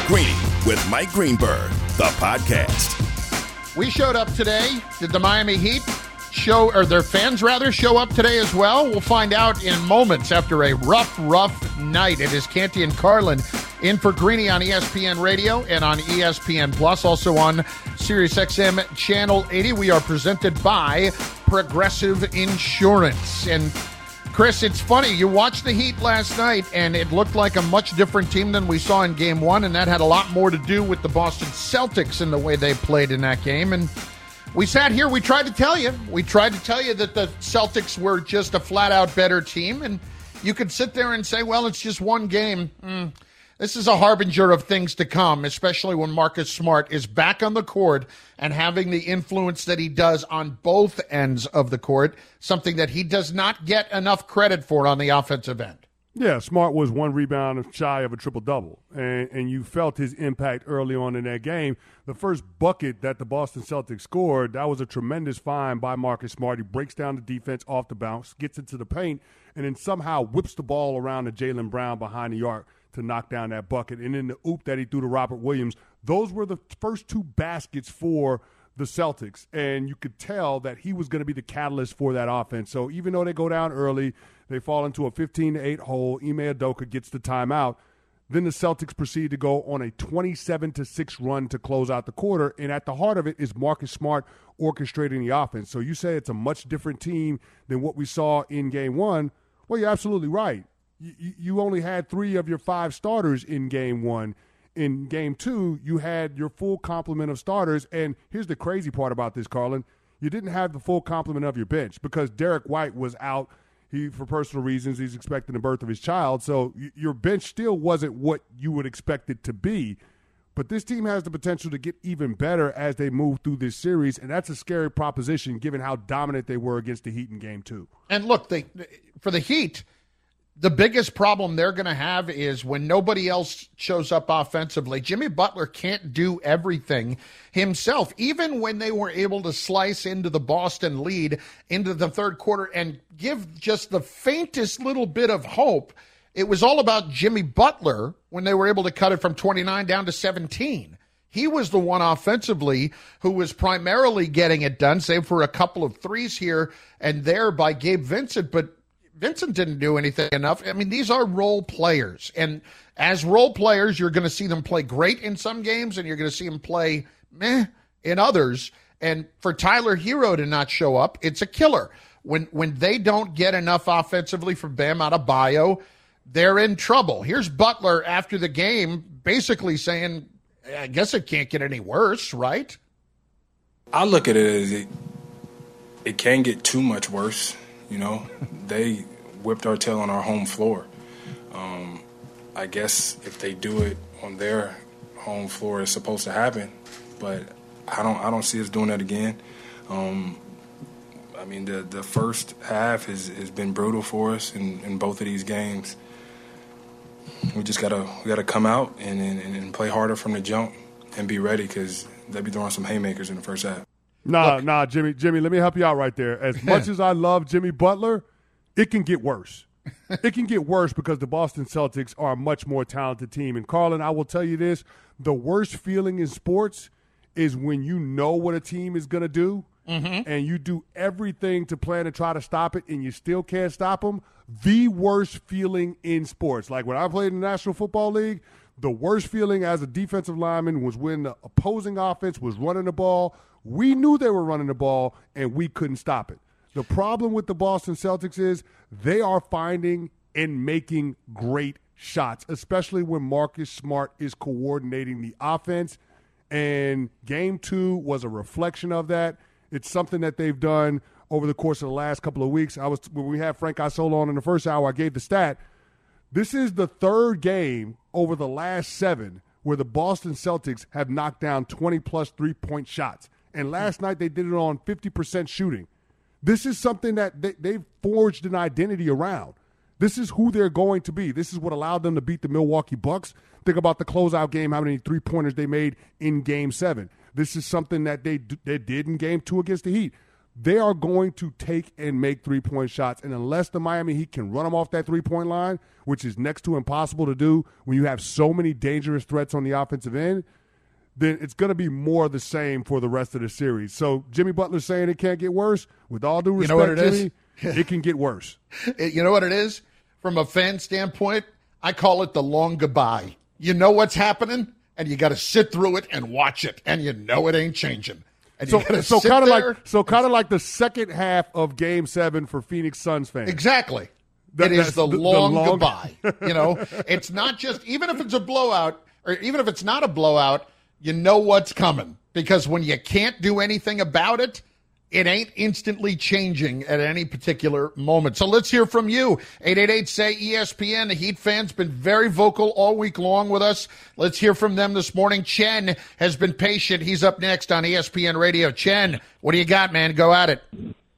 Greeny with Mike Greenberg, the podcast. We showed up today. Did the Miami Heat their fans show up today as well? We'll find out in moments after a rough night. It is Canty and Carlin in for Greeny on ESPN Radio and on ESPN Plus, also on SiriusXM Channel 80. We are presented by Progressive Insurance. And Chris, it's funny. You watched the Heat last night, and it looked like a much different team than we saw in Game 1, and that had a lot more to do with the Boston Celtics and the way they played in that game. And we sat here, we tried to tell you that the Celtics were just a flat-out better team, and you could sit there and say, well, it's just one game. This is a harbinger of things to come, especially when Marcus Smart is back on the court and having the influence that he does on both ends of the court, something that he does not get enough credit for on the offensive end. Yeah, Smart was one rebound shy of a triple-double, and you felt his impact early on in that game. The first bucket that the Boston Celtics scored, that was a tremendous find by Marcus Smart. He breaks down the defense off the bounce, gets into the paint, and then somehow whips the ball around to Jaylen Brown behind the arc to knock down that bucket. And then the oop that he threw to Robert Williams, those were the first two baskets for the Celtics. And you could tell that he was going to be the catalyst for that offense. So even though they go down early, they fall into a 15-8 hole. Ime Udoka gets the timeout. Then the Celtics proceed to go on a 27-6 run to close out the quarter. And at the heart of it is Marcus Smart orchestrating the offense. So you say it's a much different team than what we saw in Game 1. Well, you're absolutely right. You only had 3 of your 5 starters in Game 1. In Game 2, you had your full complement of starters. And here's the crazy part about this, Carlin. You didn't have the full complement of your bench because Derek White was out. For personal reasons, he's expecting the birth of his child. So your bench still wasn't what you would expect it to be. But this team has the potential to get even better as they move through this series, and that's a scary proposition given how dominant they were against the Heat in Game 2. And look, for the Heat, the biggest problem they're going to have is when nobody else shows up offensively. Jimmy Butler can't do everything himself. Even when they were able to slice into the Boston lead into the third quarter and give just the faintest little bit of hope, it was all about Jimmy Butler when they were able to cut it from 29 down to 17. He was the one offensively who was primarily getting it done, save for a couple of threes here and there by Gabe Vincent, but Vincent didn't do anything enough. I mean, these are role players. And as role players, you're going to see them play great in some games, and you're going to see them play meh in others. And for Tyler Hero to not show up, it's a killer. When they don't get enough offensively from Bam Adebayo, they're in trouble. Here's Butler after the game basically saying, I guess it can't get any worse, right? I look at it as it can get too much worse. You know, they whipped our tail on our home floor. I guess if they do it on their home floor, it's supposed to happen. But I don't see us doing that again. I mean, the first half has been brutal for us in both of these games. We just gotta come out and play harder from the jump and be ready because they'll be throwing some haymakers in the first half. Nah, Jimmy, let me help you out right there. As much as I love Jimmy Butler, it can get worse. It can get worse because the Boston Celtics are a much more talented team. And, Carlin, I will tell you this, the worst feeling in sports is when you know what a team is going to do and you do everything to plan to try to stop it and you still can't stop them. The worst feeling in sports. Like when I played in the National Football League, the worst feeling as a defensive lineman was when the opposing offense was running the ball. We knew they were running the ball, and we couldn't stop it. The problem with the Boston Celtics is they are finding and making great shots, especially when Marcus Smart is coordinating the offense. And Game 2 was a reflection of that. It's something that they've done over the course of the last couple of weeks. When we had Frank Isola on in the first hour, I gave the stat. This is the third game over the last 7 where the Boston Celtics have knocked down 20-plus three-point shots. And last night they did it on 50% shooting. This is something that they've forged an identity around. This is who they're going to be. This is what allowed them to beat the Milwaukee Bucks. Think about the closeout game, how many three-pointers they made in Game 7. This is something that they did in Game 2 against the Heat. they are going to take and make three-point shots. And unless the Miami Heat can run them off that three-point line, which is next to impossible to do when you have so many dangerous threats on the offensive end, then it's going to be more of the same for the rest of the series. So Jimmy Butler saying it can't get worse, with all due respect, you know what it Jimmy, it can get worse. You know what it is? From a fan standpoint, I call it the long goodbye. You know what's happening, and you got to sit through it and watch it, and you know it ain't changing. And so kind of like the second half of Game 7 for Phoenix Suns fans. Exactly. It is the long goodbye. You know, it's not just, even if it's a blowout, or even if it's not a blowout, you know what's coming. Because when you can't do anything about it, it ain't instantly changing at any particular moment. So let's hear from you. 888-SAY-ESPN. The Heat fans been very vocal all week long with us. Let's hear from them this morning. Chen has been patient. He's up next on ESPN Radio. Chen, what do you got, man? Go at it.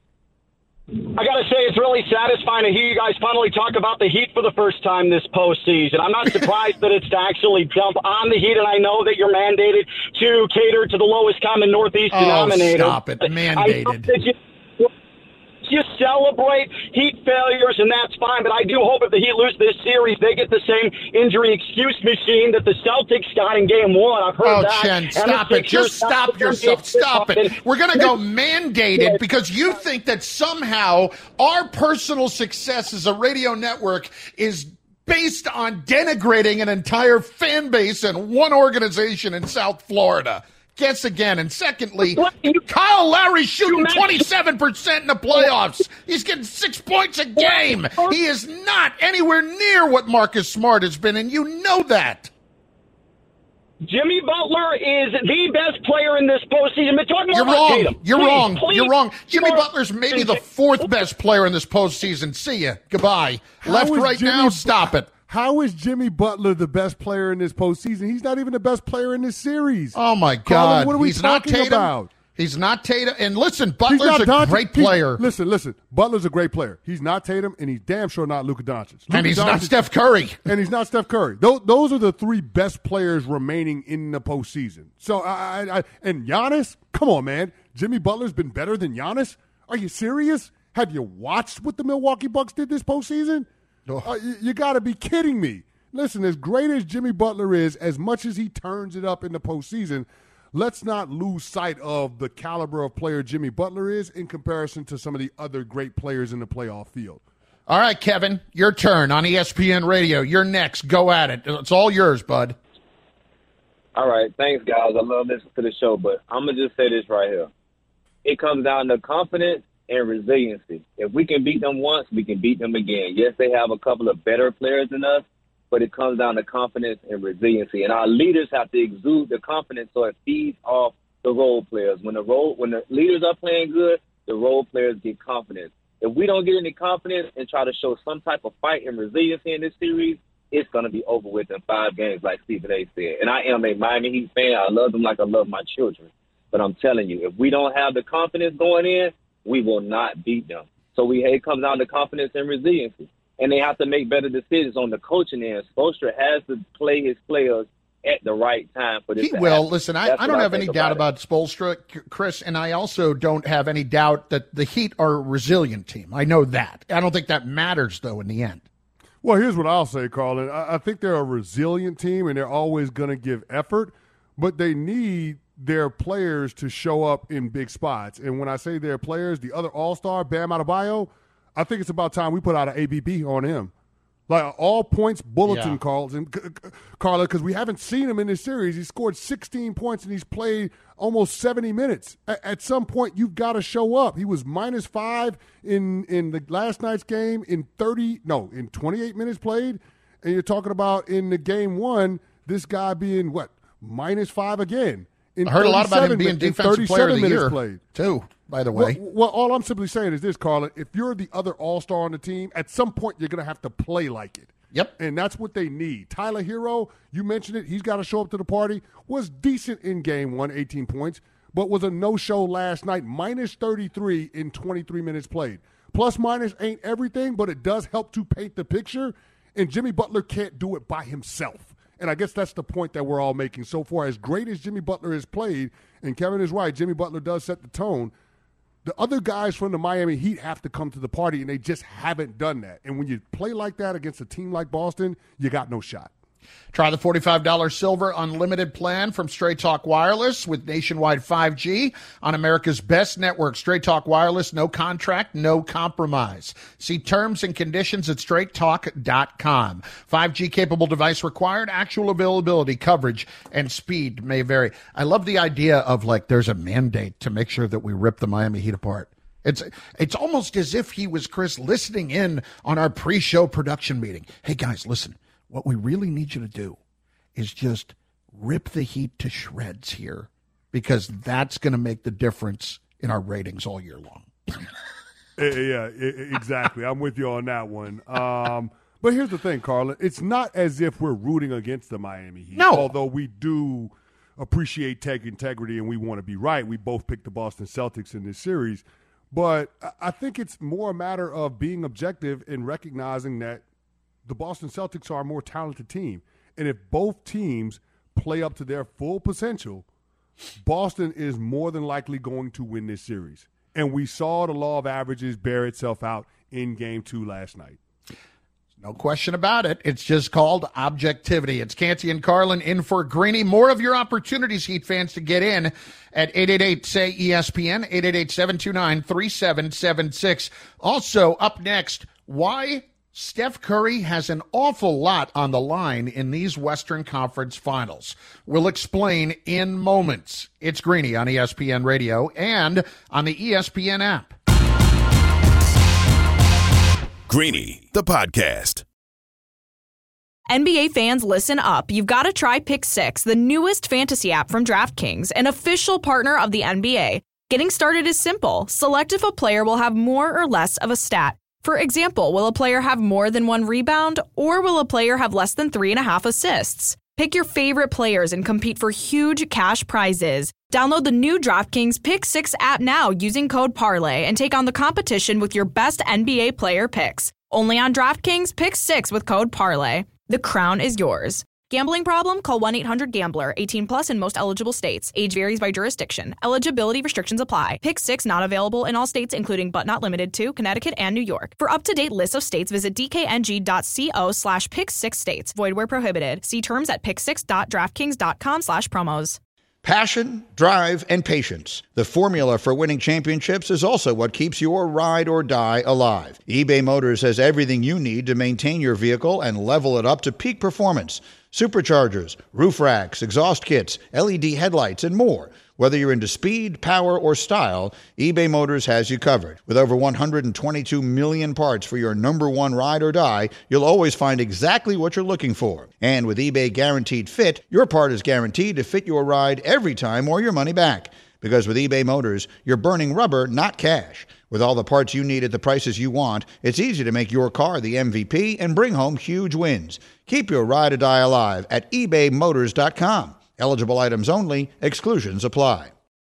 I got to say, it's really satisfying to hear you guys finally talk about the Heat for the first time this postseason. I'm not surprised that it's to actually jump on the Heat, and I know that you're mandated to cater to the lowest common Northeast denominator. Stop it. Mandated. You celebrate Heat failures, and that's fine, but I do hope if the Heat lose this series, they get the same injury excuse machine that the Celtics got in Game 1. I've heard that. Chen, stop it. Just stop yourself. Stop it. We're going to go mandated because you think that somehow our personal success as a radio network is based on denigrating an entire fan base and one organization in South Florida. Guess again. And secondly, Kyle Lowry's shooting 27% in the playoffs. He's getting 6 points a game. He is not anywhere near what Marcus Smart has been, and you know that. Jimmy Butler is the best player in this postseason. You're wrong. Jimmy Butler's maybe the fourth best player in this postseason. See ya. Goodbye. Left right now. Stop it. How is Jimmy Butler the best player in this postseason? He's not even the best player in this series. Oh, my God. Colin, what are we talking about? He's not Tatum. And listen, Butler's a great player. Listen. Butler's a great player. He's not Tatum, and he's damn sure not Luka Doncic. And he's not Steph Curry. And he's not Steph Curry. Those are the three best players remaining in the postseason. So, and Giannis, come on, man. Jimmy Butler's been better than Giannis? Are you serious? Have you watched what the Milwaukee Bucks did this postseason? You got to be kidding me. Listen, as great as Jimmy Butler is, as much as he turns it up in the postseason, let's not lose sight of the caliber of player Jimmy Butler is in comparison to some of the other great players in the playoff field. All right, Kevin, your turn on ESPN Radio. You're next. Go at it. It's all yours, bud. All right. Thanks, guys. I love listening to the show, but I'm going to just say this right here. It comes down to confidence and resiliency. If we can beat them once, we can beat them again. Yes, they have a couple of better players than us, but it comes down to confidence and resiliency. And our leaders have to exude the confidence so it feeds off the role players. When the leaders are playing good, the role players get confidence. If we don't get any confidence and try to show some type of fight and resiliency in this series, it's going to be over with in 5 games, like Stephen A. said. And I am a Miami Heat fan. I love them like I love my children. But I'm telling you, if we don't have the confidence going in, we will not beat them. So it comes down to confidence and resiliency. And they have to make better decisions on the coaching end. Spoelstra has to play his players at the right time for this to happen. Listen, I don't have any doubt about Spoelstra, Chris, and I also don't have any doubt that the Heat are a resilient team. I know that. I don't think that matters, though, in the end. Well, here's what I'll say, Carlin. I think they're a resilient team, and they're always going to give effort, but they need their players to show up in big spots. And when I say their players, the other all-star, Bam Adebayo, I think it's about time we put out an ABB on him. Like all points bulletin calls, and Carla, because we haven't seen him in this series. He scored 16 points and he's played almost 70 minutes. At some point, you've got to show up. He was -5 in the last night's game in 28 minutes played. And you're talking about in the game 1, this guy being -5 again. I heard a lot about him being defensive player of the year, played. too, by the way. Well, all I'm simply saying is this, Carlin. If you're the other all-star on the team, at some point you're going to have to play like it. Yep. And that's what they need. Tyler Hero, you mentioned it. He's got to show up to the party. Was decent in game 1, 18 points, but was a no-show last night, -33 in 23 minutes played. Plus minus ain't everything, but it does help to paint the picture, and Jimmy Butler can't do it by himself. And I guess that's the point that we're all making so far. As great as Jimmy Butler has played, and Kevin is right, Jimmy Butler does set the tone, The other guys from the Miami Heat have to come to the party, and they just haven't done that. And when you play like that against a team like Boston, you got no shot. Try the $45 Silver Unlimited plan from Straight Talk Wireless with nationwide 5G on America's best network. Straight Talk Wireless, no contract, no compromise. See terms and conditions at straighttalk.com. 5G capable device required. Actual availability, coverage, and speed may vary. I love the idea of like there's a mandate to make sure that we rip the Miami Heat apart. It's almost as if he was, Chris, listening in on our pre-show production meeting. Hey, guys, listen. What we really need you to do is just rip the Heat to shreds here, because that's going to make the difference in our ratings all year long. Yeah, exactly. I'm with you on that one. But here's the thing, Carlin. It's not as if we're rooting against the Miami Heat. No. Although we do appreciate integrity and we want to be right. We both picked the Boston Celtics in this series. But I think it's more a matter of being objective and recognizing that the Boston Celtics are a more talented team. And if both teams play up to their full potential, Boston is more than likely going to win this series. And we saw the law of averages bear itself out in Game 2 last night. No question about it. It's just called objectivity. It's Canty and Carlin in for Greeny. More of your opportunities, Heat fans, to get in at 888-SAY-ESPN, 888-729-3776. Also, up next, why Steph Curry has an awful lot on the line in these Western Conference Finals. We'll explain in moments. It's Greeny on ESPN Radio and on the ESPN app. Greeny, the podcast. NBA fans, listen up. You've got to try Pick 6, the newest fantasy app from DraftKings, an official partner of the NBA. Getting started is simple. Select if a player will have more or less of a stat. For example, will a player have more than 1 rebound, or will a player have less than 3.5 assists? Pick your favorite players and compete for huge cash prizes. Download the new DraftKings Pick 6 app now using code Parlay and take on the competition with your best NBA player picks. Only on DraftKings Pick 6 with code Parlay. The crown is yours. Gambling problem? Call 1-800-GAMBLER. 18 plus in most eligible states. Age varies by jurisdiction. Eligibility restrictions apply. Pick 6 not available in all states, including but not limited to Connecticut and New York. For up-to-date lists of states, visit dkng.co/pick6states. Void where prohibited. See terms at pick6.draftkings.com/promos. Passion, drive, and patience. The formula for winning championships is also what keeps your ride or die alive. eBay Motors has everything you need to maintain your vehicle and level it up to peak performance. Superchargers, roof racks, exhaust kits, LED headlights, and more. Whether you're into speed, power, or style, eBay Motors has you covered. With over 122 million parts for your number one ride or die, you'll always find exactly what you're looking for. And with eBay Guaranteed Fit, your part is guaranteed to fit your ride every time or your money back. Because with eBay Motors, you're burning rubber, not cash. With all the parts you need at the prices you want, it's easy to make your car the MVP and bring home huge wins. Keep your ride or die alive at ebaymotors.com. Eligible items only. Exclusions apply.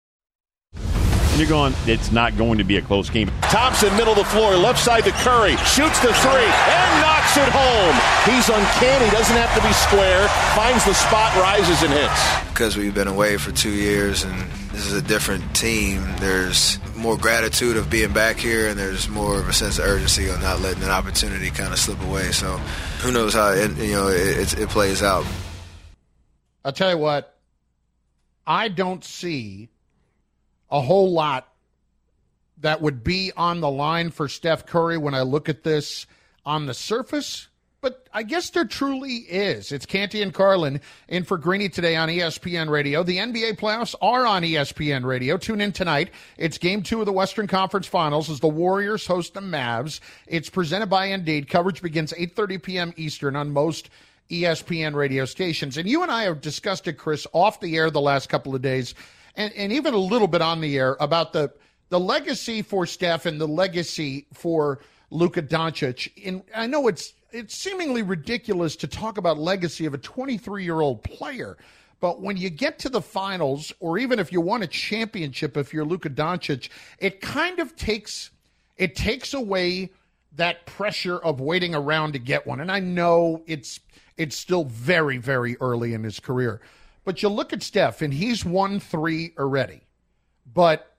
You're going, it's not going to be a close game. Thompson, middle of the floor, left side to Curry. Shoots the three and knocks it home. He's uncanny, doesn't have to be square. Finds the spot, rises and hits. Because we've been away for 2 years and this is a different team, there's more gratitude of being back here and there's more of a sense of urgency on not letting an opportunity kind of slip away. So who knows how it plays out. I'll tell you what, I don't see a whole lot that would be on the line for Steph Curry when I look at this on the surface, but I guess there truly is. It's Canty and Carlin in for Greeny today on ESPN Radio. The NBA playoffs are on ESPN Radio. Tune in tonight. It's Game 2 of the Western Conference Finals as the Warriors host the Mavs. It's presented by Indeed. Coverage begins 8:30 p.m. Eastern on most ESPN radio stations. And you and I have discussed it, Chris, off the air the last couple of days, and even a little bit on the air about the legacy for Steph and the legacy for Luka Doncic. And I know it's seemingly ridiculous to talk about legacy of a 23-year-old player, but when you get to the finals, or even if you won a championship, if you're Luka Doncic, it kind of takes away that pressure of waiting around to get one. And I know it's still very, very early in his career. But you look at Steph, and he's won 3 already. But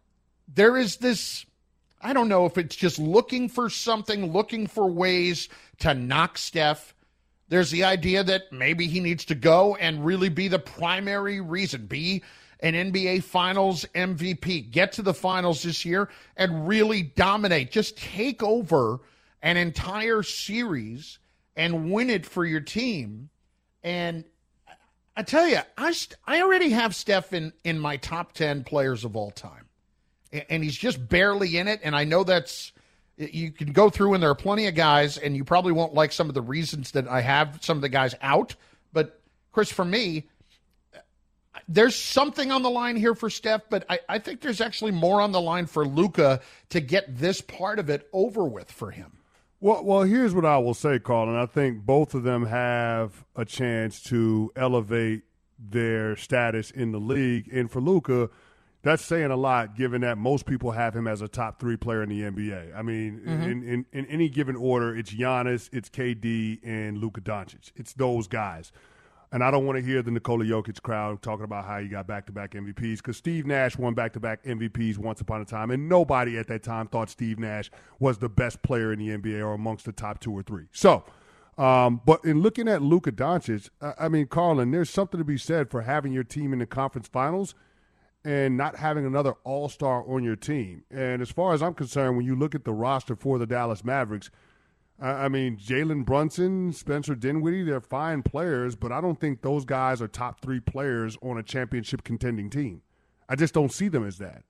there is this, I don't know if it's just looking for something, looking for ways to knock Steph. There's the idea that maybe he needs to go and really be the primary reason, be an NBA Finals MVP, get to the finals this year and really dominate. Just take over an entire series and win it for your team. And I tell you, I already have Steph in my top 10 players of all time. And he's just barely in it. And I know that's, you can go through and there are plenty of guys, and you probably won't like some of the reasons that I have some of the guys out. But, Chris, for me, there's something on the line here for Steph, but I think there's actually more on the line for Luka to get this part of it over with for him. Well, here's what I will say, Carl, and I think both of them have a chance to elevate their status in the league. And for Luka, that's saying a lot, given that most people have him as a top 3 player in the NBA. I mean, in any given order, it's Giannis, it's KD, and Luka Doncic. It's those guys. And I don't want to hear the Nikola Jokic crowd talking about how he got back-to-back MVPs, because Steve Nash won back-to-back MVPs once upon a time, and nobody at that time thought Steve Nash was the best player in the NBA or amongst the top 2 or 3. So, but in looking at Luka Doncic, I mean, Carlin, there's something to be said for having your team in the conference finals and not having another all-star on your team. And as far as I'm concerned, when you look at the roster for the Dallas Mavericks, I mean, Jalen Brunson, Spencer Dinwiddie, they're fine players, but I don't think those guys are top 3 players on a championship contending team. I just don't see them as that.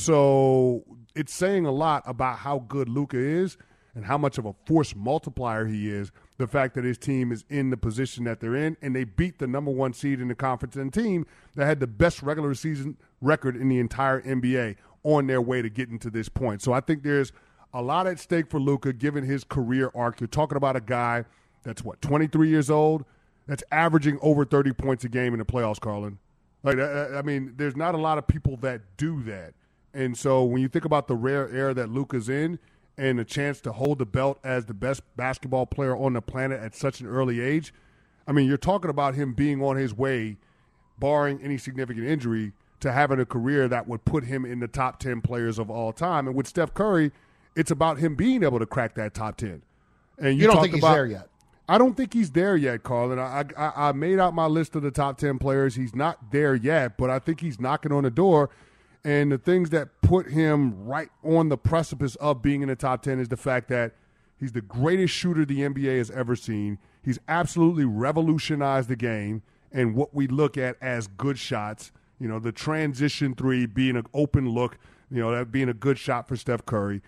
So it's saying a lot about how good Luka is and how much of a force multiplier he is, the fact that his team is in the position that they're in, and they beat the number 1 seed in the conference and team that had the best regular season record in the entire NBA on their way to getting to this point. So I think there's a lot at stake for Luka, given his career arc. You're talking about a guy that's, 23 years old, that's averaging over 30 points a game in the playoffs, Carlin. Like, I mean, there's not a lot of people that do that. And so when you think about the rare era that Luka's in and the chance to hold the belt as the best basketball player on the planet at such an early age, I mean, you're talking about him being on his way, barring any significant injury, to having a career that would put him in the top 10 players of all time. And with Steph Curry, it's about him being able to crack that top 10. And you don't think he's there yet? I don't think he's there yet, Carlin. I made out my list of the top 10 players. He's not there yet, but I think he's knocking on the door. And the things that put him right on the precipice of being in the top 10 is the fact that he's the greatest shooter the NBA has ever seen. He's absolutely revolutionized the game and what we look at as good shots. You know, the transition 3 being an open look, you know, that being a good shot for Steph Curry.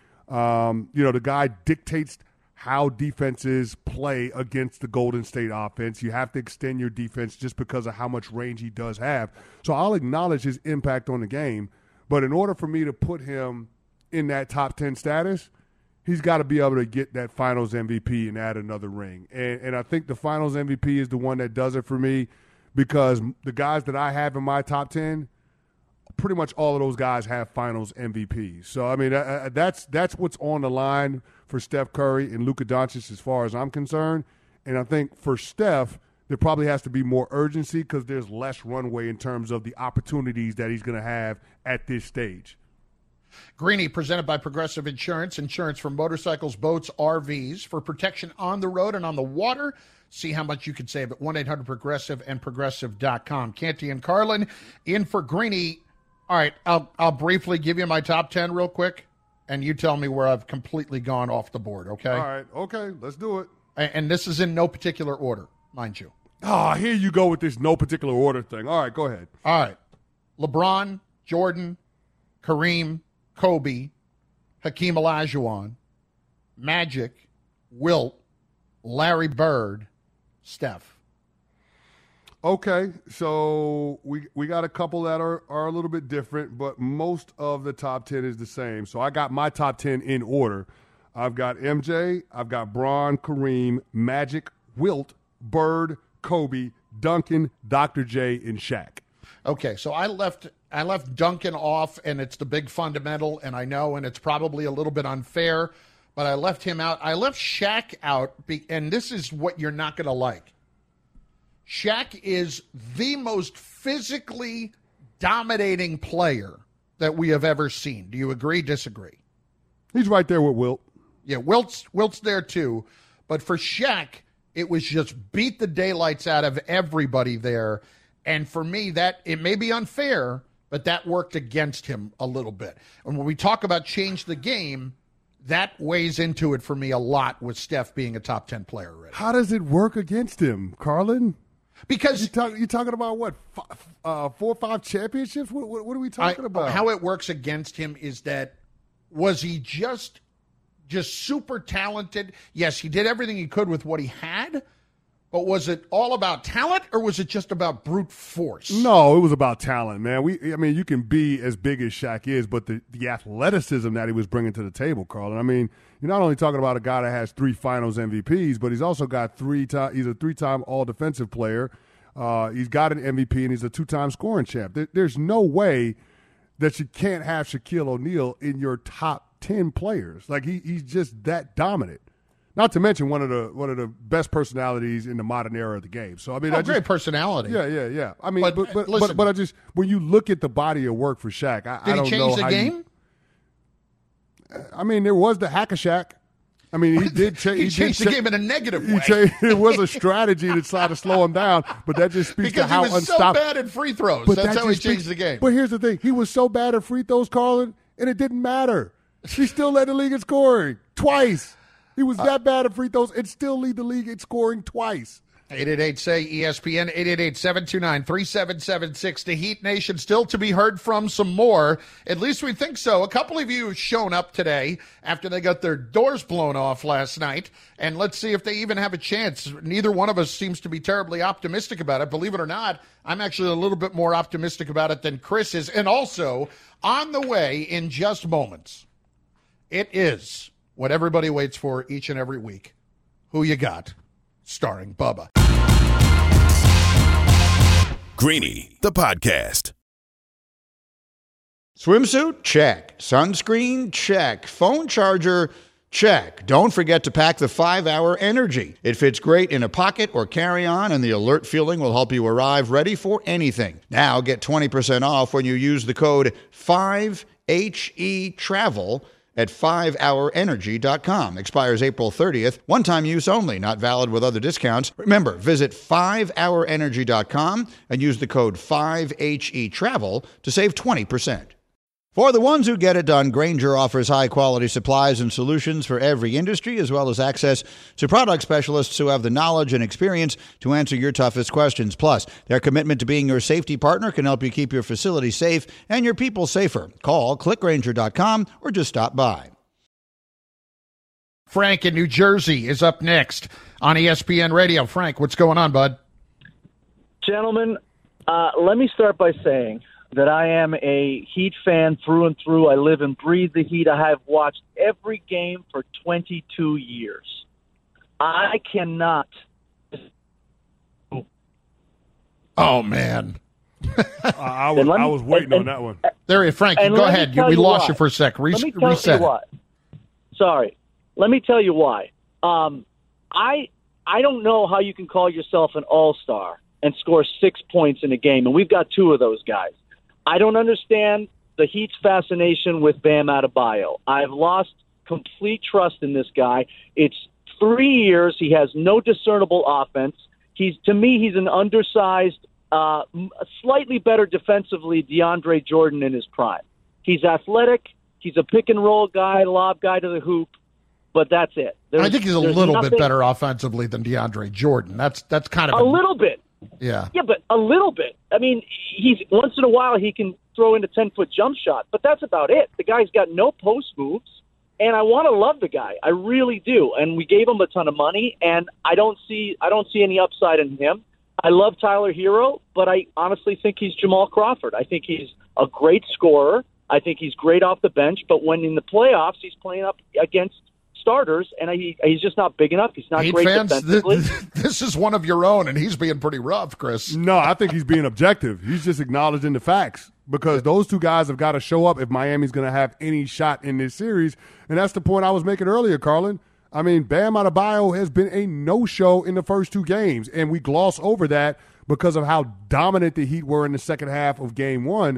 The guy dictates how defenses play against the Golden State offense. You have to extend your defense just because of how much range he does have. So I'll acknowledge his impact on the game, but in order for me to put him in that top 10 status, he's got to be able to get that Finals MVP and add another ring. And I think the Finals MVP is the one that does it for me, because the guys that I have in my top 10, pretty much all of those guys have Finals MVPs. So, I mean, that's what's on the line for Steph Curry and Luka Doncic as far as I'm concerned. And I think for Steph, there probably has to be more urgency because there's less runway in terms of the opportunities that he's going to have at this stage. Greeny, presented by Progressive Insurance. Insurance for motorcycles, boats, RVs, for protection on the road and on the water. See how much you can save at 1-800-PROGRESSIVE and Progressive.com. Canty and Carlin in for Greeny. All right, I'll briefly give you my top 10 real quick, and you tell me where I've completely gone off the board, okay? All right, okay, let's do it. And this is in no particular order, mind you. Oh, here you go with this no particular order thing. All right, go ahead. All right. LeBron, Jordan, Kareem, Kobe, Hakeem Olajuwon, Magic, Wilt, Larry Bird, Steph. Okay, so we got a couple that are a little bit different, but most of the top 10 is the same. So I got my top 10 in order. I've got MJ, I've got Bron, Kareem, Magic, Wilt, Bird, Kobe, Duncan, Dr. J, and Shaq. Okay, so I left Duncan off, and it's the big fundamental, and I know, and it's probably a little bit unfair, but I left him out. I left Shaq out, and this is what you're not going to like. Shaq is the most physically dominating player that we have ever seen. Do you agree, disagree? He's right there with Wilt. Yeah, Wilt's there too. But for Shaq, it was just beat the daylights out of everybody there. And for me, that it may be unfair, but that worked against him a little bit. And when we talk about change the game, that weighs into it for me a lot with Steph being a top 10 player already. How does it work against him, Carlin? Because you're talking about what, 4 or 5 championships? What are we talking about? How it works against him is that, was he just super talented? Yes, he did everything he could with what he had, but was it all about talent or was it just about brute force? No, it was about talent, man. You can be as big as Shaq is, but the athleticism that he was bringing to the table, Carlin. I mean, you're not only talking about a guy that has 3 Finals MVPs, but he's also got he's a 3-time All-Defensive player. He's got an MVP, and he's a 2-time scoring champ. There's no way that you can't have Shaquille O'Neal in your top 10 players. Like he's just that dominant. Not to mention one of the best personalities in the modern era of the game. So I mean, great personality. Yeah. I mean, but I just, when you look at the body of work for Shaq, I don't know how Did he change the game? I mean, there was the Hack-a-Shaq. I mean, he did change. He changed the game in a negative way. It was a strategy to try to slow him down, but that just speaks to how unstoppable. Because he was so bad at free throws. That's how he changed the game. But here's the thing: he was so bad at free throws, Carlin, and it didn't matter. He still led the league in scoring twice. He was that bad at free throws and still lead the league in scoring twice. 888-SAY-ESPN, 888-729-3776. The Heat Nation still to be heard from some more. At least we think so. A couple of you have shown up today after they got their doors blown off last night. And let's see if they even have a chance. Neither one of us seems to be terribly optimistic about it. Believe it or not, I'm actually a little bit more optimistic about it than Chris is. And also, on the way in just moments, it is what everybody waits for each and every week. Who You Got? Starring Bubba. Greeny, the podcast. Swimsuit? Check. Sunscreen? Check. Phone charger? Check. Don't forget to pack the 5-Hour Energy. It fits great in a pocket or carry-on, and the alert feeling will help you arrive ready for anything. Now get 20% off when you use the code 5HETRAVEL at 5hourenergy.com. Expires April 30th. One-time use only. Not valid with other discounts. Remember, visit 5hourenergy.com and use the code 5HETRAVEL to save 20%. For the ones who get it done, Grainger offers high-quality supplies and solutions for every industry, as well as access to product specialists who have the knowledge and experience to answer your toughest questions. Plus, their commitment to being your safety partner can help you keep your facility safe and your people safer. Call, clickgrainger.com, or just stop by. Frank in New Jersey is up next on ESPN Radio. Frank, what's going on, bud? Gentlemen, let me start by saying that I am a Heat fan through and through. I live and breathe the Heat. I have watched every game for 22 years. I cannot. Oh, man. I was waiting on that one. There, Frank, go ahead. We lost you for a sec. Let me tell you why. Sorry. Let me tell you why. I don't know how you can call yourself an all-star and score 6 points in a game, and we've got 2 of those guys. I don't understand the Heat's fascination with Bam Adebayo. I've lost complete trust in this guy. It's 3 years. He has no discernible offense. To me, he's an undersized, slightly better defensively DeAndre Jordan in his prime. He's athletic. He's a pick-and-roll guy, lob guy to the hoop, but that's it. I think he's a little bit better offensively than DeAndre Jordan. That's kind of a little bit. Yeah. Yeah, but a little bit. I mean, he's once in a while he can throw in a 10-foot jump shot, but that's about it. The guy's got no post moves, and I want to love the guy. I really do. And we gave him a ton of money, and I don't see any upside in him. I love Tyler Hero, but I honestly think he's Jamal Crawford. I think he's a great scorer. I think he's great off the bench, but when in the playoffs, he's playing up against starters, and he's just not big enough. He's not Heat great fans, defensively. This is one of your own, and he's being pretty rough, Chris. No, I think he's being objective. He's just acknowledging the facts because those 2 guys have got to show up if Miami's going to have any shot in this series, and that's the point I was making earlier, Carlin. I mean, Bam Adebayo has been a no-show in the first 2 games, and we gloss over that because of how dominant the Heat were in the second half of Game 1.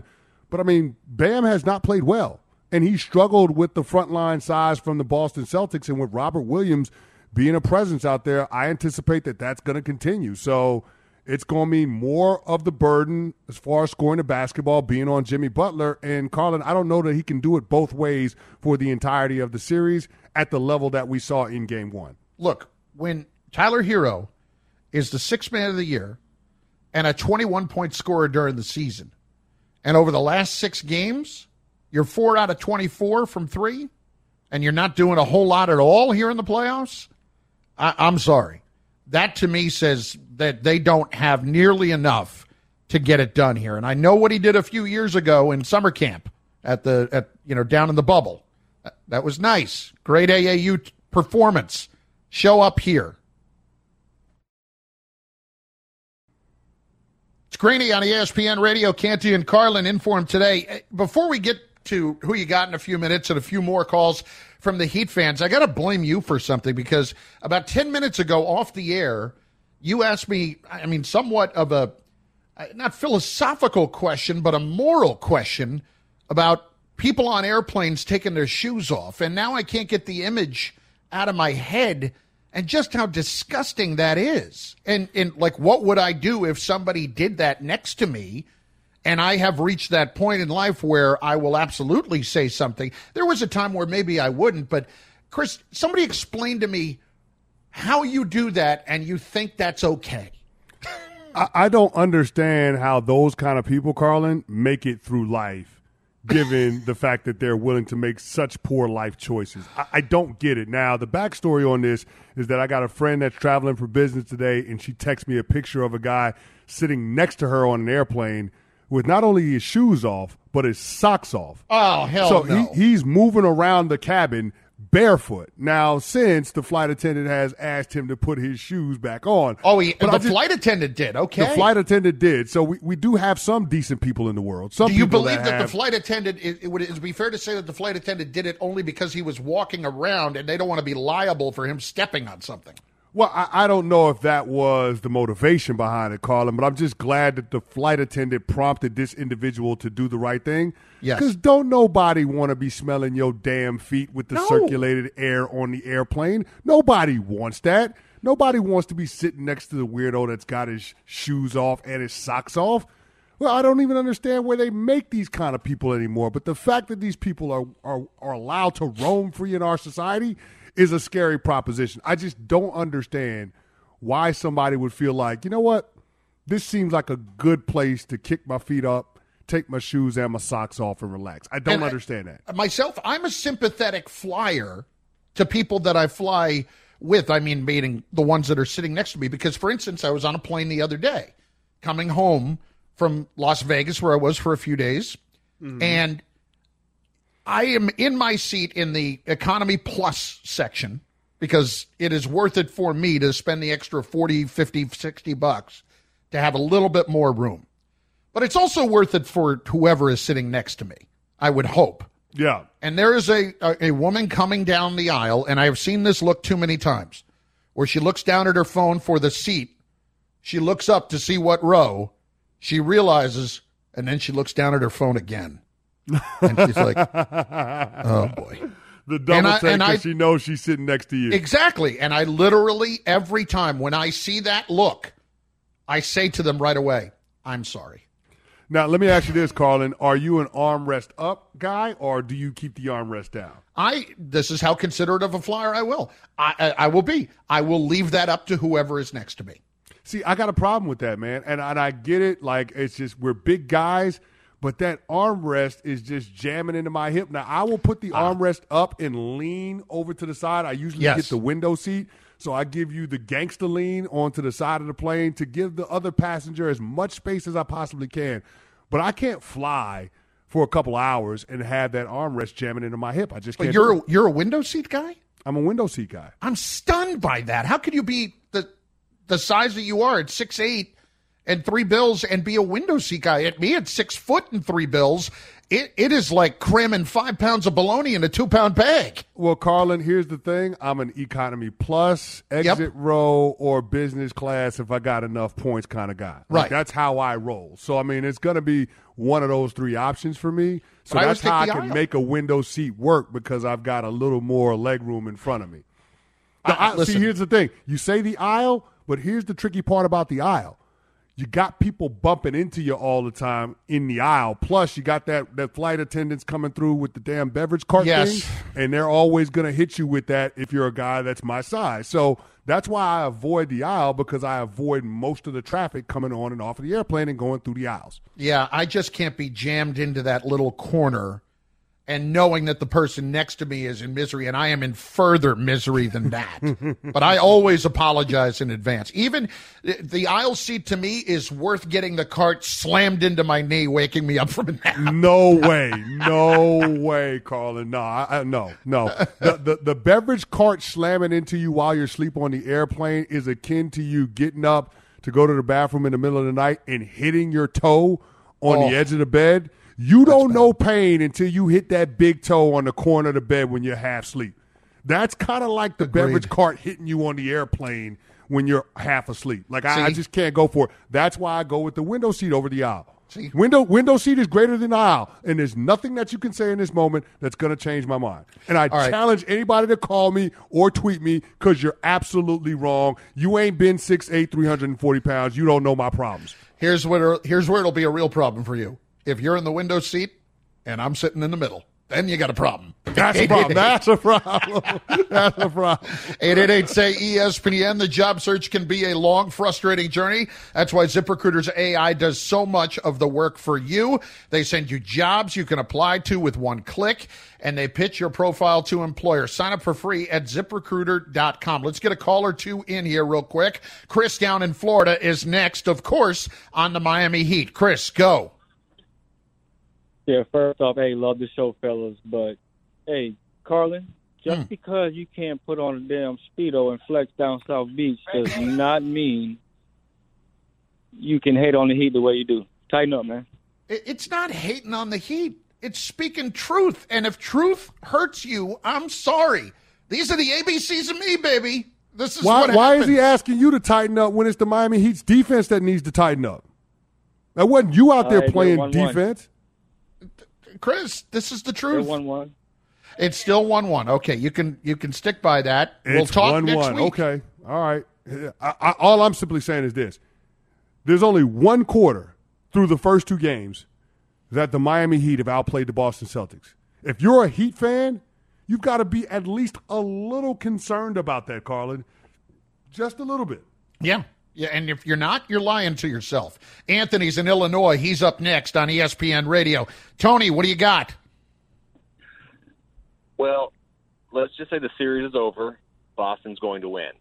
But, I mean, Bam has not played well. And he struggled with the frontline size from the Boston Celtics. And with Robert Williams being a presence out there, I anticipate that that's going to continue. So it's going to mean more of the burden as far as scoring the basketball being on Jimmy Butler. And, Carlin, I don't know that he can do it both ways for the entirety of the series at the level that we saw in Game 1. Look, when Tyler Hero is the sixth man of the year and a 21-point scorer during the season, and over the last 6 games, you're 4 out of 24 from 3, and you're not doing a whole lot at all here in the playoffs? I'm sorry. That, to me, says that they don't have nearly enough to get it done here. And I know what he did a few years ago in summer camp at down in the bubble. That was nice. Great AAU performance. Show up here. It's Greeny on ESPN Radio. Canty and Carlin in for him today. Before we get to who you got in a few minutes and a few more calls from the Heat fans, I got to blame you for something, because about 10 minutes ago off the air, you asked me, somewhat of a, not philosophical question, but a moral question about people on airplanes taking their shoes off. And now I can't get the image out of my head and just how disgusting that is. And like, what would I do if somebody did that next to me? And I have reached that point in life where I will absolutely say something. There was a time where maybe I wouldn't, but Chris, somebody explained to me how you do that and you think that's okay. I don't understand how those kind of people, Carlin, make it through life, given the fact that they're willing to make such poor life choices. I don't get it. Now, the backstory on this is that I got a friend that's traveling for business today, and she texts me a picture of a guy sitting next to her on an airplane with not only his shoes off, but his socks off. Oh, hell no. So he's moving around the cabin barefoot. Now, since the flight attendant has asked him to put his shoes back on. Oh, the flight attendant did. Okay. The flight attendant did. So we do have some decent people in the world. Do you believe that the flight attendant, it would be fair to say that the flight attendant did it only because he was walking around and they don't want to be liable for him stepping on something? Well, I don't know if that was the motivation behind it, Carlin, but I'm just glad that the flight attendant prompted this individual to do the right thing. Yes. Because don't nobody want to be smelling your damn feet with the circulated air on the airplane. Nobody wants that. Nobody wants to be sitting next to the weirdo that's got his shoes off and his socks off. Well, I don't even understand where they make these kind of people anymore. But the fact that these people are allowed to roam free in our society is a scary proposition. I just don't understand why somebody would feel like, you know what, this seems like a good place to kick my feet up, take my shoes and my socks off and relax. I don't understand that. Myself, I'm a sympathetic flyer to people that I fly with. I mean, meaning the ones that are sitting next to me. Because, for instance, I was on a plane the other day coming home from Las Vegas, where I was for a few days, and I am in my seat in the Economy Plus section because it is worth it for me to spend the extra $40, $50, $60 to have a little bit more room. But it's also worth it for whoever is sitting next to me, I would hope. Yeah. And there is a woman coming down the aisle, and I have seen this look too many times, where she looks down at her phone for the seat. She looks up to see what row. She realizes, and then she looks down at her phone again. And she's like, oh, boy. The double take because she knows she's sitting next to you. Exactly. And I literally, every time when I see that look, I say to them right away, I'm sorry. Now, let me ask you this, Carlin. Are you an armrest up guy, or do you keep the armrest down? This is how considerate of a flyer I will. I will be. I will leave that up to whoever is next to me. See, I got a problem with that, man. And I get it. Like, it's just we're big guys. But that armrest is just jamming into my hip. Now, I will put the armrest up and lean over to the side. I usually get the window seat. So I give you the gangster lean onto the side of the plane to give the other passenger as much space as I possibly can. But I can't fly for a couple hours and have that armrest jamming into my hip. I just can't. But you're a window seat guy? I'm a window seat guy. I'm stunned by that. How could you be the size that you are at 6'8", and 3 bills and be a window seat guy. At me, at 6 foot and 3 bills, it is like cramming 5 pounds of bologna in a 2-pound bag. Well, Carlin, here's the thing. I'm an economy plus, exit row, or business class if I got enough points kind of guy. Right. That's how I roll. So, I mean, it's going to be one of those 3 options for me. So that's how I can make a window seat work because I've got a little more leg room in front of me. See, here's the thing. You say the aisle, but here's the tricky part about the aisle. You got people bumping into you all the time in the aisle. Plus, you got that flight attendants coming through with the damn beverage cart thing, and they're always going to hit you with that if you're a guy that's my size. So that's why I avoid the aisle, because I avoid most of the traffic coming on and off of the airplane and going through the aisles. Yeah, I just can't be jammed into that little corner and knowing that the person next to me is in misery, and I am in further misery than that. But I always apologize in advance. Even the aisle seat to me is worth getting the cart slammed into my knee, waking me up from a nap. No way, Carlin. No. The beverage cart slamming into you while you're asleep on the airplane is akin to you getting up to go to the bathroom in the middle of the night and hitting your toe on the edge of the bed. You don't know pain until you hit that big toe on the corner of the bed when you're half asleep. That's kind of like the beverage cart hitting you on the airplane when you're half asleep. Like, I just can't go for it. That's why I go with the window seat over the aisle. Window seat is greater than the aisle, and there's nothing that you can say in this moment that's going to change my mind. And I challenge anybody to call me or tweet me because you're absolutely wrong. You ain't been 6'8", 340 pounds. You don't know my problems. Here's where it'll be a real problem for you. If you're in the window seat and I'm sitting in the middle, then you got a problem. That's a problem. That's a problem. 888-SAY-ESPN. The job search can be a long, frustrating journey. That's why ZipRecruiter's AI does so much of the work for you. They send you jobs you can apply to with one click, and they pitch your profile to employers. Sign up for free at ZipRecruiter.com. Let's get a call or two in here real quick. Chris down in Florida is next, of course, on the Miami Heat. Chris, go. Yeah, first off, hey, love the show, fellas. But, hey, Carlin, just because you can't put on a damn Speedo and flex down South Beach does not mean you can hate on the Heat the way you do. Tighten up, man. It's not hating on the Heat. It's speaking truth. And if truth hurts you, I'm sorry. These are the ABCs of me, baby. This is what happens. Why is he asking you to tighten up when it's the Miami Heat's defense that needs to tighten up? That wasn't you out there playing defense. Chris, this is the truth. Still 1-1. It's still 1-1. Okay, you can stick by that. We'll talk next week. Okay, all right. All I'm simply saying is this. There's only one quarter through the first 2 games that the Miami Heat have outplayed the Boston Celtics. If you're a Heat fan, you've got to be at least a little concerned about that, Carlin. Just a little bit. Yeah. Yeah, and if you're not, you're lying to yourself. Anthony's in Illinois. He's up next on ESPN Radio. Tony, what do you got? Well, let's just say the series is over. Boston's going to win.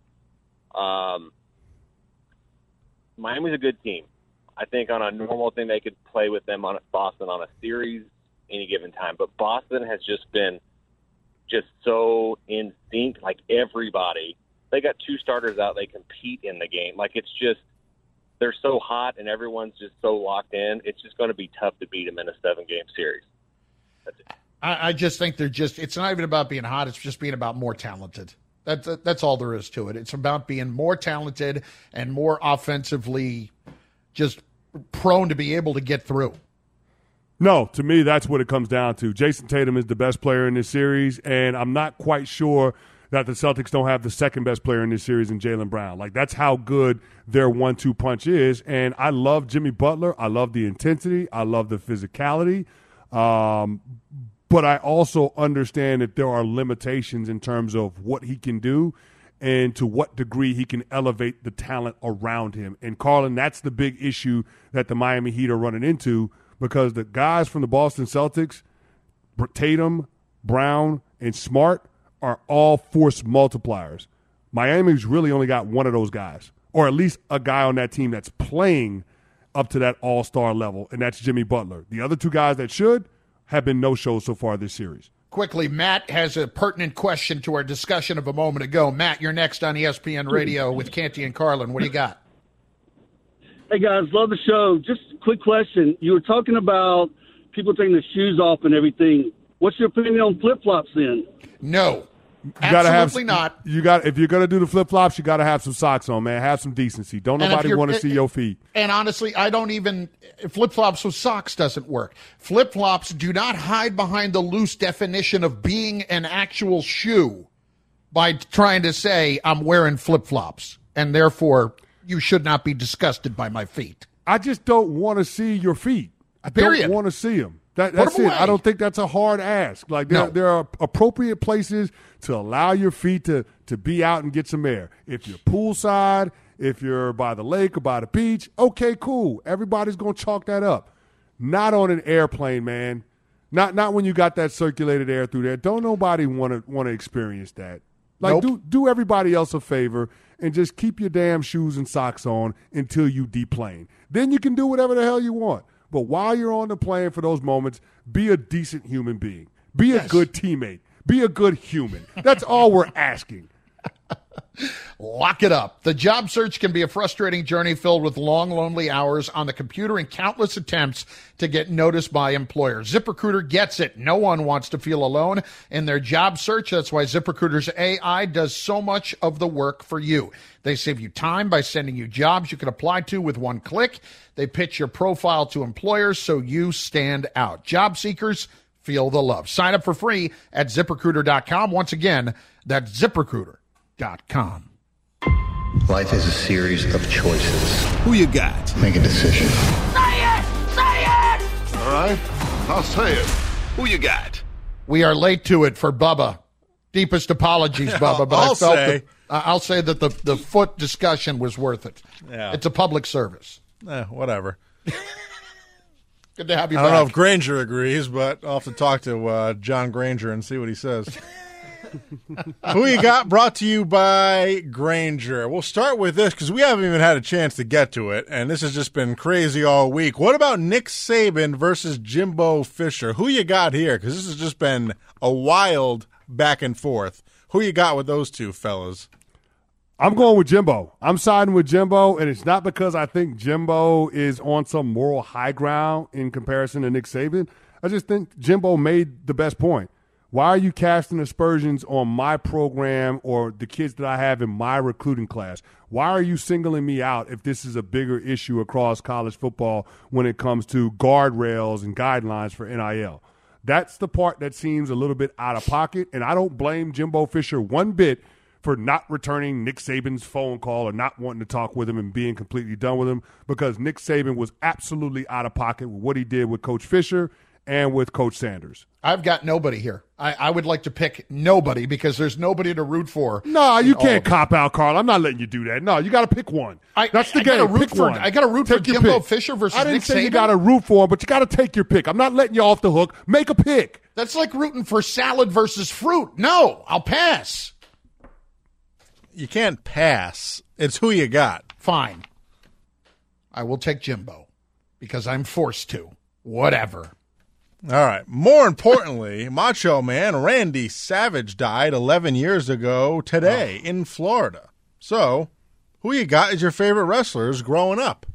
Miami's a good team. I think on a normal thing they could play with them on Boston on a series any given time. But Boston has just been just so in sync, like everybody. They got 2 starters out. They compete in the game. Like, it's just – they're so hot and everyone's just so locked in. It's just going to be tough to beat them in a 7-game series. That's it. I just think they're just – it's not even about being hot. It's just being about more talented. That's all there is to it. It's about being more talented and more offensively just prone to be able to get through. No, to me, that's what it comes down to. Jason Tatum is the best player in this series, and I'm not quite sure – that the Celtics don't have the second best player in this series in Jaylen Brown. Like, that's how good their 1-2 punch is. And I love Jimmy Butler. I love the intensity. I love the physicality. But I also understand that there are limitations in terms of what he can do and to what degree he can elevate the talent around him. And, Carlin, that's the big issue that the Miami Heat are running into, because the guys from the Boston Celtics, Tatum, Brown, and Smart, are all force multipliers. Miami's really only got one of those guys, or at least a guy on that team that's playing up to that all-star level, and that's Jimmy Butler. The other 2 guys that should have been no-shows so far this series. Quickly, Matt has a pertinent question to our discussion of a moment ago. Matt, you're next on ESPN Radio with Canty and Carlin. What do you got? Hey, guys, love the show. Just a quick question. You were talking about people taking their shoes off and everything. What's your opinion on flip-flops then? No. Absolutely not. If you're gonna do the flip flops, you gotta have some socks on, man. Have some decency. Don't nobody want to see your feet. And honestly, I don't even flip flops with socks doesn't work. Flip flops do not hide behind the loose definition of being an actual shoe by trying to say I'm wearing flip flops and therefore you should not be disgusted by my feet. I just don't want to see your feet. I Period. don't want to see them. That's it. I don't think that's a hard ask. Like there are appropriate places to allow your feet to be out and get some air. If you're poolside, if you're by the lake or by the beach, okay, cool. Everybody's gonna chalk that up. Not on an airplane, man. Not when you got that circulated air through there. Don't nobody want to experience that. Like do everybody else a favor and just keep your damn shoes and socks on until you deplane. Then you can do whatever the hell you want. But while you're on the plane for those moments, be a decent human being. Be a good teammate. Be a good human. That's all we're asking. Lock it up. The job search can be a frustrating journey filled with long, lonely hours on the computer and countless attempts to get noticed by employers. ZipRecruiter gets it. No one wants to feel alone in their job search. That's why ZipRecruiter's AI does so much of the work for you. They save you time by sending you jobs you can apply to with one click. They pitch your profile to employers so you stand out. Job seekers, feel the love. Sign up for free at ZipRecruiter.com. Once again, that's ZipRecruiter.com. Life is a series of choices. Who you got? Make a decision. Say it! Say it! All right, I'll say it. Who you got? We are late to it for Bubba. Deepest apologies, Bubba, but I'll say that the foot discussion was worth it. Yeah. It's a public service. Whatever. Good to have you I back. don't know if Granger agrees, but I'll have to talk to John Granger and see what he says. Who you got? Brought to you by Granger. We'll start with this because we haven't even had a chance to get to it, and this has just been crazy all week. What about Nick Saban versus Jimbo Fisher? Who you got here? Because this has just been a wild back and forth. Who you got with those two fellas? I'm going with Jimbo. I'm siding with Jimbo, and it's not because I think Jimbo is on some moral high ground in comparison to Nick Saban. I just think Jimbo made the best point. Why are you casting aspersions on my program or the kids that I have in my recruiting class? Why are you singling me out if this is a bigger issue across college football when it comes to guardrails and guidelines for NIL? That's the part that seems a little bit out of pocket, and I don't blame Jimbo Fisher one bit for not returning Nick Saban's phone call or not wanting to talk with him and being completely done with him, because Nick Saban was absolutely out of pocket with what he did with Coach Fisher and with Coach Sanders. I've got nobody here. I would like to pick nobody because there's nobody to root for. No, you can't cop out, Carl. I'm not letting you do that. No, you got to pick one. That's the game. Pick one. I got to root for Jimbo Fisher versus Nick Saban. I didn't say you got to root for him, but you got to take your pick. I'm not letting you off the hook. Make a pick. That's like rooting for salad versus fruit. No, I'll pass. You can't pass. It's who you got. Fine. I will take Jimbo because I'm forced to. Whatever. All right. More importantly, Macho Man Randy Savage died 11 years ago today in Florida. So, who you got as your favorite wrestlers growing up?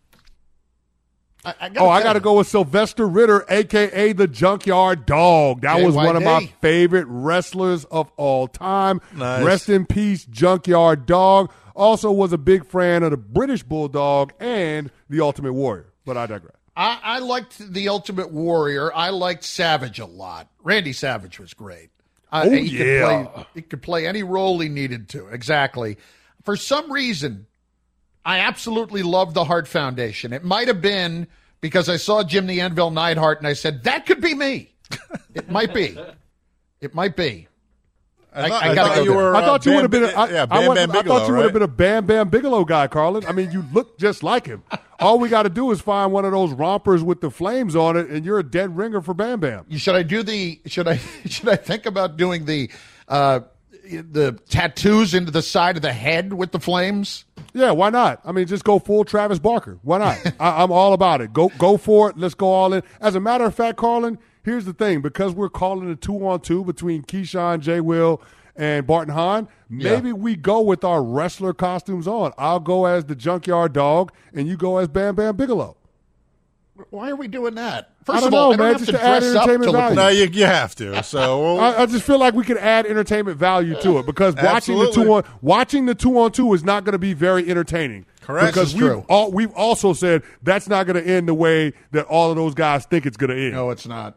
I got to go with Sylvester Ritter, a.k.a. the Junkyard Dog. That was one of my favorite wrestlers of all time. Nice. Rest in peace, Junkyard Dog. Also was a big fan of the British Bulldog and the Ultimate Warrior, but I digress. I liked the Ultimate Warrior. I liked Savage a lot. Randy Savage was great. He could play any role he needed to. Exactly. For some reason, I absolutely love the Hart Foundation. It might have been because I saw Jim the Anvil Neidhart and I said, that could be me. It might be. It might be. I thought you would have been a Bam Bam Bigelow guy, Carlin. I mean, you look just like him. All we got to do is find one of those rompers with the flames on it, and you're a dead ringer for Bam Bam. Should I think about doing the tattoos into the side of the head with the flames? Yeah, why not? I mean, just go full Travis Barker. Why not? I'm all about it. Go for it. Let's go all in. As a matter of fact, Carlin, here's the thing. Because we're calling a 2-on-2 between Keyshawn, J. Will, and Barton Hahn, maybe we go with our wrestler costumes on. I'll go as the Junkyard Dog, and you go as Bam Bam Bigelow. Why are we doing that? First of all, I don't have to add entertainment value. No, you have to. So I just feel like we could add entertainment value to it because watching the 2-on-2 is not going to be very entertaining. Correct. Because we've also said that's not going to end the way that all of those guys think it's going to end. No, it's not.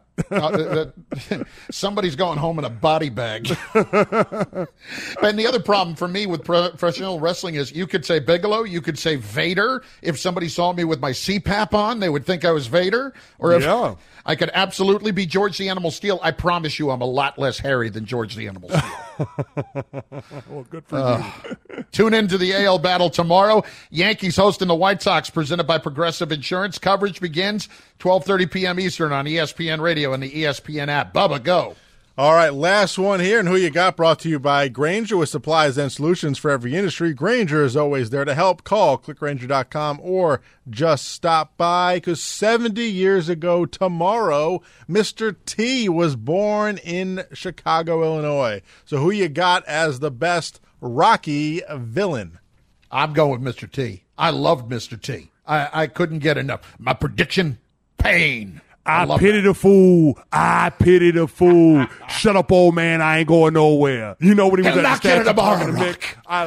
Somebody's going home in a body bag. And the other problem for me with professional wrestling is you could say Bigelow, you could say Vader. If somebody saw me with my CPAP on, they would think I was Vader. Or if I could absolutely be George the Animal Steel. I promise you I'm a lot less hairy than George the Animal Steel. Well, good for you. Tune in to the AL battle tomorrow. Yankees hosting the White Sox, presented by Progressive Insurance. Coverage begins 12:30 p.m. Eastern on ESPN Radio and the ESPN app. Bubba, go. All right, last one here, and Who You Got brought to you by Grainger, with supplies and solutions for every industry. Grainger is always there to help. Call clickgrainger.com or just stop by, because 70 years ago tomorrow, Mr. T was born in Chicago, Illinois. So who you got as the best Rocky villain? I'm going with Mr. T. I loved Mr. T. I couldn't get enough. My prediction, pain. I pity the fool. I pity the fool. Shut up, old man. I ain't going nowhere. You know when he was at the statue talking to Mick? I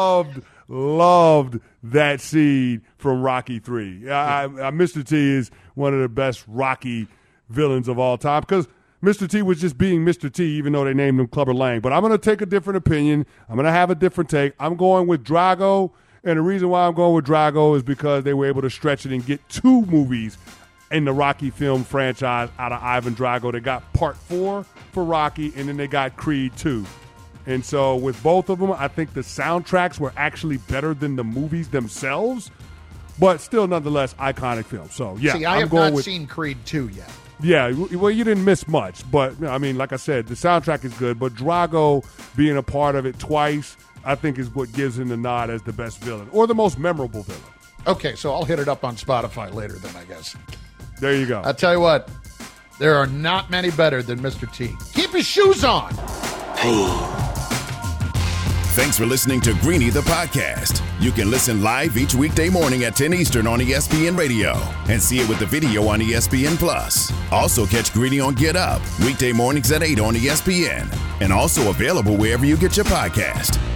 loved that scene from Rocky 3. Mr. T is one of the best Rocky villains of all time because Mr. T was just being Mr. T, even though they named him Clubber Lang. But I'm going to take a different opinion. I'm going to have a different take. I'm going with Drago, and the reason why I'm going with Drago is because they were able to stretch it and get 2 movies in the Rocky film franchise out of Ivan Drago. They got Part 4 for Rocky, and then they got Creed 2. And so with both of them, I think the soundtracks were actually better than the movies themselves, but still nonetheless iconic films. So, yeah. See, I have not seen Creed 2 yet. Yeah, well, you didn't miss much. But, I mean, like I said, the soundtrack is good, but Drago being a part of it twice, I think is what gives him the nod as the best villain or the most memorable villain. Okay, so I'll hit it up on Spotify later then, I guess. There you go. I'll tell you what, there are not many better than Mr. T. Keep his shoes on. Hey. Thanks for listening to Greeny the podcast. You can listen live each weekday morning at 10 Eastern on ESPN Radio and see it with the video on ESPN Plus. Also catch Greeny on Get Up weekday mornings at 8 on ESPN and also available wherever you get your podcast.